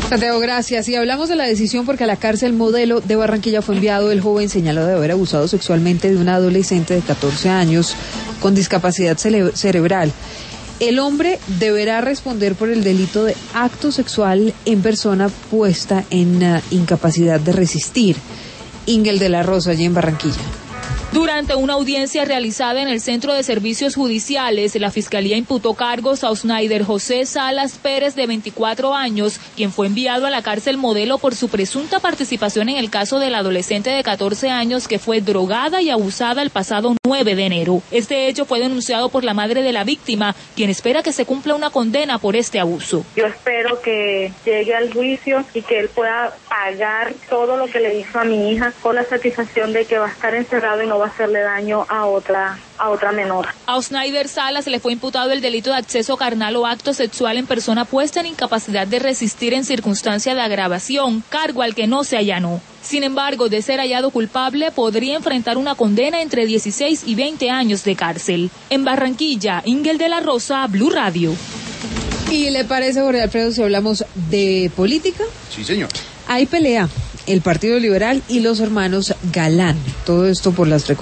Santiago, gracias. Y hablamos de la decisión porque a la cárcel modelo de Barranquilla fue enviado el joven señalado de haber abusado sexualmente de una adolescente de 14 años con discapacidad cerebral. El hombre deberá responder por el delito de acto sexual en persona puesta en incapacidad de resistir. Ingel de la Rosa, allí en Barranquilla. Durante una audiencia realizada en el Centro de Servicios Judiciales, la Fiscalía imputó cargos a Osnaider José Salas Pérez, de 24 años, quien fue enviado a la cárcel modelo por su presunta participación en el caso de la adolescente de 14 años que fue drogada y abusada el pasado 9 de enero. Este hecho fue denunciado por la madre de la víctima, quien espera que se cumpla una condena por este abuso. Yo espero que llegue al juicio y que él pueda pagar todo lo que le hizo a mi hija, con la satisfacción de que va a estar encerrado y no va a hacerle daño a otra menor. A Osnaider Salas le fue imputado el delito de acceso carnal o acto sexual en persona puesta en incapacidad de resistir en circunstancia de agravación, cargo al que no se allanó. Sin embargo, de ser hallado culpable, podría enfrentar una condena entre 16 y 20 años de cárcel. En Barranquilla, Ingel de la Rosa, Blue Radio. ¿Y le parece, Jorge Alfredo, si hablamos de política? Sí, señor. Hay pelea, el Partido Liberal y los hermanos Galán. Todo esto por las